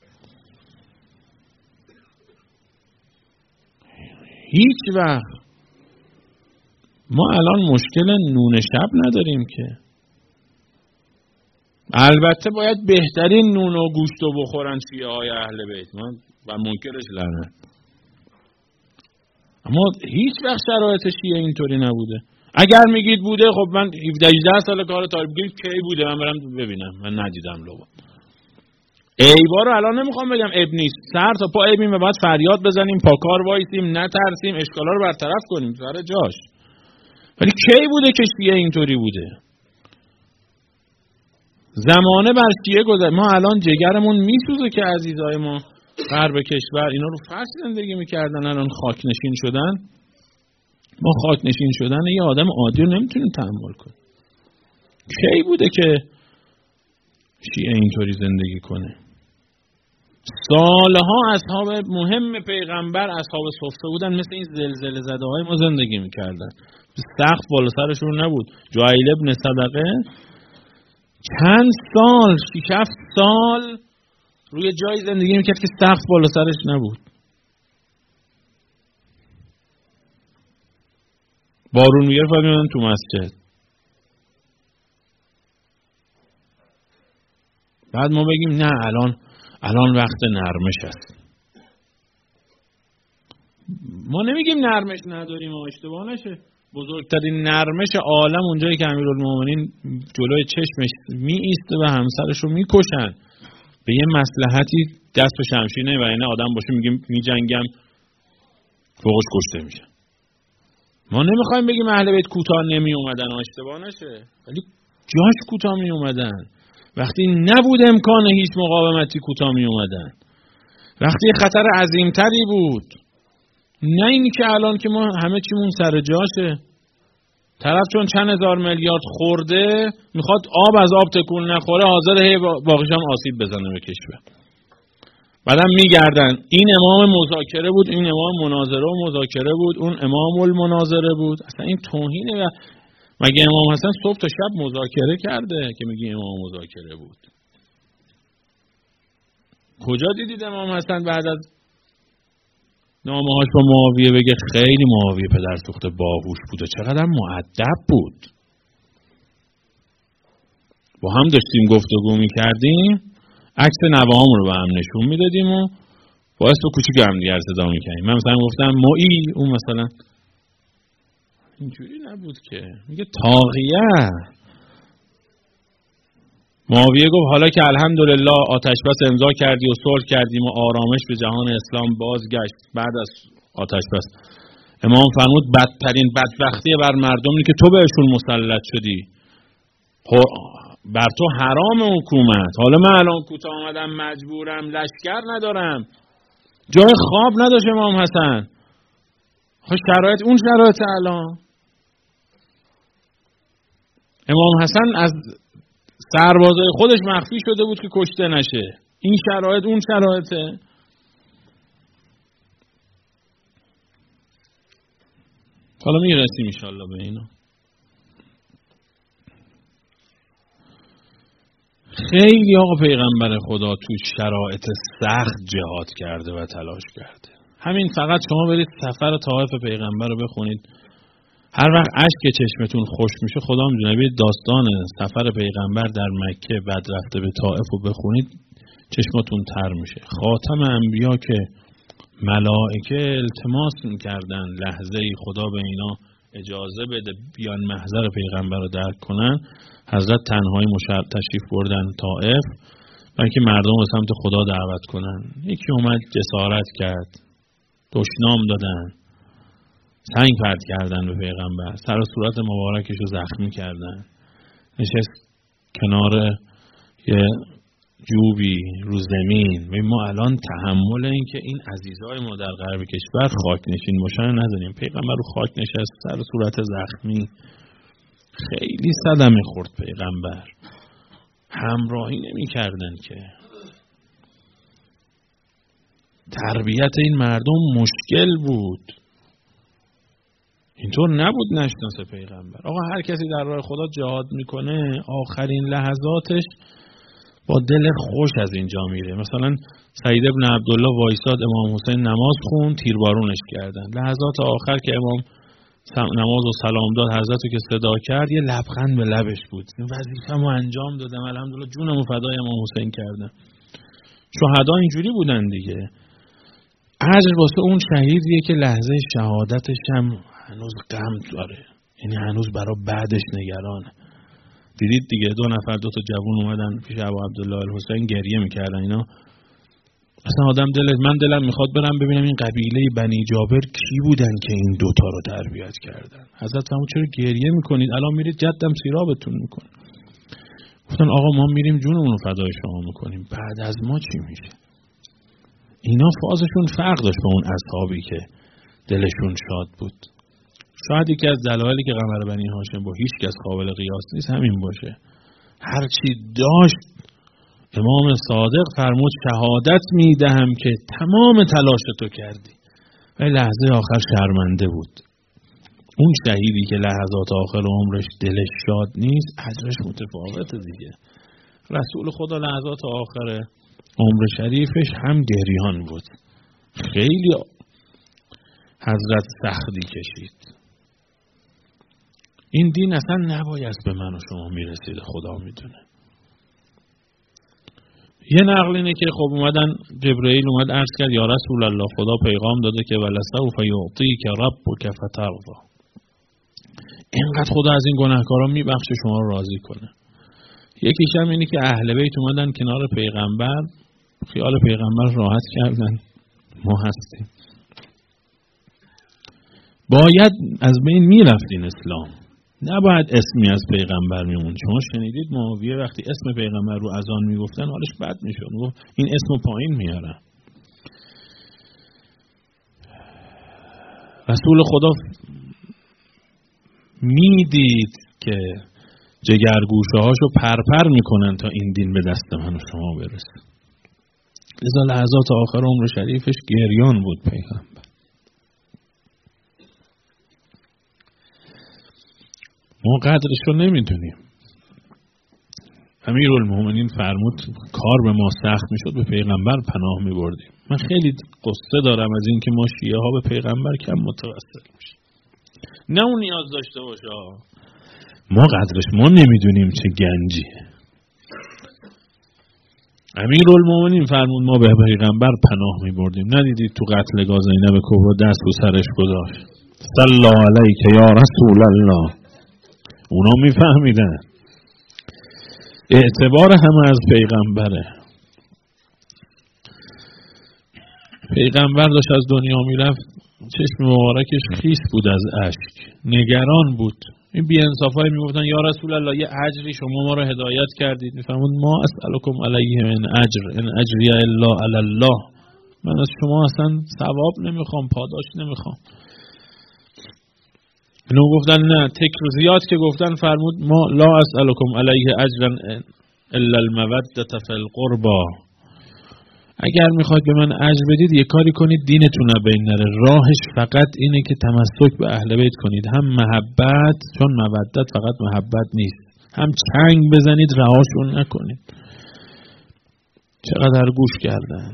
هیچ وقت. ما الان مشکل نون شب نداریم که. البته باید بهترین نون و گوشت رو بخورن شیعه های اهل بیت، من و منکرش لعنت. اما هیچ وقت شرایط شیعه اینطوری نبوده. اگر میگید بوده، خب من 17 سال کار تاریخ بگید کی بوده، من برم ببینم، من ندیدم لو. عیبا رو الان نمیخوام بگم عیب نیست، سر تا پا عیبیم و باید فریاد بزنیم، پاکار وایسیم، نترسیم، اشکالا رو برطرف کنیم سر جاش. ولی کی بوده که شیعه اینطوری بوده؟ زمانه بر شیعه گذشت. ما الان جگرمون میسوزه که عزیزای ما غرب کشور اینا رو فرض زندگی میکردن، الان خاک نشین شدن. ما خاک نشین شدن یه آدم عادی رو نمیتونیم تحمل کنیم. کی بوده که شیعه اینطوری زندگی کنه؟ سالها اصحاب مهم پیغمبر اصحاب صفه بودن، مثل این زلزله زده های ما زندگی میکردن. سقف بالا سرشون نبود. جعیل ابن صدقه چند سال 6-7 سال روی جای زندگی میکرد که سقف بالا سرش نبود. بارون میگرفت میمدن تو مسجد. بعد ما بگیم نه الان وقت نرمش است. ما نمیگیم نرمش نداریم، اشتباه نشه. بزرگترین نرمش عالم اونجایی که امیرالمومنین جلوی چشمش می ایسته و همسرش رو میکشن. به یه مصلحتی دست به شمشیر نه و اینه آدم باشه میگیم میجنگم فوقش کشته میشن. ما نمیخوایم بگیم اهل بیت کوتاه نمی اومدن، اشتباه نشه، ولی جاش کوتاه می اومدن. وقتی نبود امکان هیچ مقاومتی کوتاه می اومدن. وقتی خطر عظیمتری بود. نه اینی که الان که ما همه چیمون سر جاشه. طرف چون چند هزار میلیارد خورده میخواد آب از آب تکون نخوره، حاضر باقیش هم آسیب بزنه به کشور. بعدم میگردن این امام مذاکره بود، این امام مناظره و مذاکره بود، اون امام المناظره بود. اصلا این توهینه. و مگه امام حسن صبح تا شب مذاکره کرده که میگی امام مذاکره بود؟ کجا دیدید امام حسن بعد از نامه‌هاش با معاویه بگه خیلی معاویه پدر سوخته باهوش بود و چقدر مؤدب بود؟ با هم داشتیم گفتگو میکردیم، عکس نوه‌هامون رو به هم نشون میدادیم و با اسم کوچیک هم دیگر صدا میکردیم. من مثلا گفتم موئی، اون مثلا اینجوری نبود که میگه طاغیه. معاویه گفت حالا که الحمدلله آتش بس امضا کردی و صلح کردیم و آرامش به جهان اسلام بازگشت بعد از آتش بس، امام فرمود بدترین بدبختی بر مردمی که تو بهشون مسلط شدی، بر تو حرام حکومت. حالا من الان کوتاه آمدم، مجبورم، لشکر ندارم، جای خواب نداشت امام حسن. خب شرایط اون شرایط الان امام حسن از سربازای خودش مخفی شده بود که کشته نشه. این شرایط اون شرایطه. حالا میرسیم انشالله به اینا. خیلی آقا پیغمبر خدا تو شرایط سخت جهاد کرده و تلاش کرده. همین فقط شما برید سفر طائف پیغمبر رو بخونید، هر وقت اشک چشمتون خوش میشه خدا میدونه، برید داستان سفر پیغمبر در مکه بعد رفته به طائف رو بخونید چشمتون تر میشه. خاتم انبیا که ملائکه التماس میکردن لحظه ای خدا به اینا اجازه بده بیان محضر پیغمبر رو درک کنن، حضرت تنهایی تشریف بردن طائف بلکه مردم به سمت خدا دعوت کنن. یکی اومد جسارت کرد، دشنام دادن، سنگ پرت کردن به پیغمبر، سر و صورت مبارکش رو زخمی کردن، نشست کنار یه جوبی رو زمین. و ما الان تحمل این که این عزیزای ما در غرب کشور خاک نشین باشن نداریم. پیغمبر رو خاک نشست، سر و صورت زخمی، خیلی صدمه خورد پیغمبر، همراهی نمی کردن که. تربیت این مردم مشکل بود، اینطور نبود نشناسه پیغمبر. آقا هر کسی در راه خدا جهاد میکنه آخرین لحظاتش با دل خوش از اینجا میره. مثلا سعید ابن عبدالله وایساد، امام حسین نماز خون، تیربارونش کردن. لحظات آخر که امام نماز و سلام داد حضرت رو که صدا کرد، یه لبخند به لبش بود، وظیفه‌مو انجام دادم، الحمدلله جونمو فدای امام حسین کردم. شهدا اینجوری بودن دیگه. اجر واسه اون شهیدیه که لحظه شهادتش هم هنوز غم داره، یعنی هنوز برای بعدش نگرانه. دیدید دیگه 2 نفر 2 تا جوون اومدن پیش ابو عبدالله الحسین گریه میکردن. اینا اصلا آدم دلم میخواد برم ببینم این قبیله بنی جابر کی بودن که این 2 تا رو تربیت کردن. حضرت فرمود چرا گریه میکنید؟ الان میرید جدم سیرابتون میکنه. گفتن آقا ما میریم جونمون رو فدای شما میکنیم، بعد از ما چی میشه؟ اینا فازشون فرق داشت با اون اصحابی که دلشون شاد بود. شاید یکی از دلایلی که قمر بنی هاشم با هیچ کس قابل قیاس نیست همین باشه. هرچی داشت امام صادق فرمود شهادت میدهم که تمام تلاش تو کردی، ولی لحظه آخر شرمنده بود. اون شهیدی که لحظات آخر عمرش دلش شاد نیست اجرش متفاوته دیگه. رسول خدا لحظات آخر عمر شریفش هم گریان بود، خیلی حضرت سختی کشید. این دین اصلا نباید به من و شما میرسید، خدا میدونه. یه نقل اینه که خب اومدن جبرئیل اومد عرض کرد یا رسول الله خدا پیغام داده که ولسوف یعطیک ربک فترضی، اینقدر خدا از این گناهکارا میبخشه شما رو راضی کنه. یکیش هم اینه که اهل بیت اومدن کنار پیغمبر، خیال پیغمبر راحت کردن ما هستیم. باید از بین میرفتین اسلام، نباید اسمی از پیغمبر میمون. شما شنیدید معاویه وقتی اسم پیغمبر رو اذان میگفتن حالش بد میشد، این اسمو پایین میارن. رسول خدا میدید که جگرگوشه هاشو پرپر میکنن تا این دین به دست من و شما برسه. لذا لحظات آخر عمر شریفش گریان بود پیغمبر. ما قدرش رو نمیدونیم. امیرالمومنین فرمود کار به ما سخت میشد به پیغمبر پناه میبردیم. من خیلی قصه دارم از این که ما شیعه ها به پیغمبر کم متوسل میشیم. نه اون نیاز داشته باشه، ما قدرش ما نمیدونیم چه گنجیه. امیرالمومنین فرمود ما به پیغمبر پناه میبردیم. ندیدید تو قتلگاه زینب کبرا دست رو سرش گذاشت صلی علیک یا رسول الله. اونا میفهمیدن اعتبار همه از پیغمبره. پیغمبر داشت از دنیا میرفت، چشم مبارکش خیس بود از اشک، نگران بود. این بی‌انصافای میگفتن یا رسول الله یه اجری شما ما رو هدایت کردید. میفرمود ما اسألکم علیه من اجر ان اجری الا علی الله، من از شما اصلا ثواب نمیخوام، پاداش نمیخوام. اینو گفتن نه، تکر زیاد که گفتن فرمود ما لا اسألکم علیه اجرا الا المودة فی القربى. اگر میخواید به من اجر بدید یه کاری کنید دینتون رو بین نره. راهش فقط اینه که تمسک به اهل بیت کنید، هم محبت، چون مودت فقط محبت نیست، هم چنگ بزنید رهاشون نکنید. چقدر گوش کردن.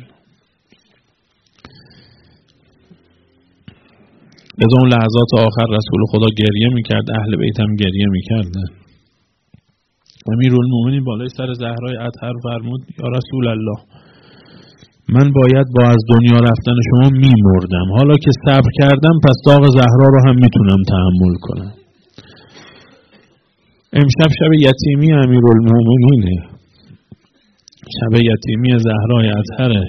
از اون لحظات آخر رسول خدا گریه میکرد، اهل بیت هم گریه میکردن. امیرالمومنین بالای سر زهرای اطهر فرمود یا رسول الله، من باید با از دنیا رفتن شما میمردم، حالا که صبر کردم پس داغ زهرا رو هم میتونم تحمل کنم. امشب شب یتیمی امیرالمومنینه، شب یتیمی زهرای اطهره.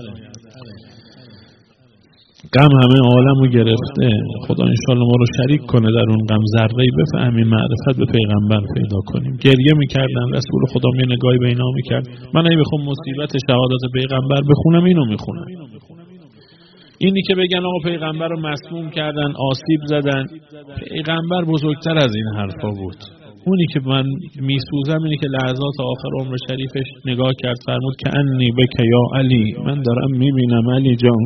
غم همه عالمو گرفته. خدا انشالله ما رو شریک کنه در اون غم، ذره‌ای بفهمیم، معرفت به پیغمبر پیدا کنیم. گریه میکردن، رسول خدا یه نگاهی به اینا میکرد. من اگه بخوام مصیبت شهادت پیغمبر بخونم اینو میخونم. اینی که بگن آقا پیغمبر رو مسموم کردن، آسیب زدن، پیغمبر بزرگتر از این حرفا بود. اونی که من میسوزم اینی که لحظات آخر عمر شریفش نگاه کرد، فرمود که انی بک یا علی، من دارم میبینم علی جان.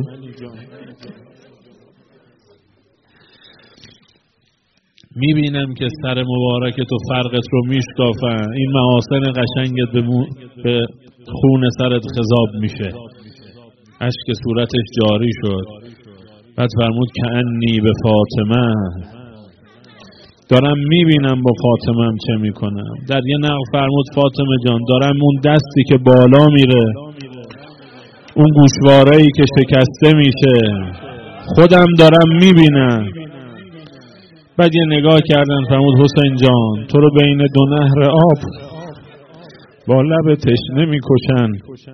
میبینم که سر مبارکت و فرقت رو میشکافن، این محاسن قشنگت به خون سرت خضاب میشه. اشک صورتش جاری شد. بعد فرمود که انی به فاطمه، دارم میبینم با فاطمه چه میکنم. در یه نقل فرمود فاطمه جان دارم اون دستی که بالا میره، اون گوشواره‌ای که شکسته میشه، خودم دارم میبینم. بعد یه نگاه کردن فرمود حسین جان تو رو بین دو نهر آب با لب تشنه میکشن.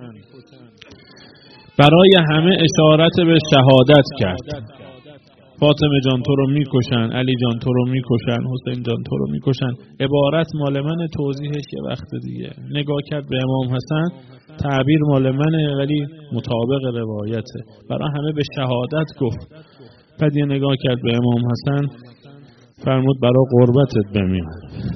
برای همه اشارت به شهادت کرد. فاطمه جان تو رو میکشن، علی جان تو رو میکشن، حسین جان تو رو میکشن. عبارت مال من، توضیحش یه وقت دیگه. نگاه کرد به امام حسن، تعبیر مال منه ولی مطابق روایته. برای همه به شهادت گفت. بعد یه نگاه کرد به امام حسن، فرمود برای قربتت بمیرم.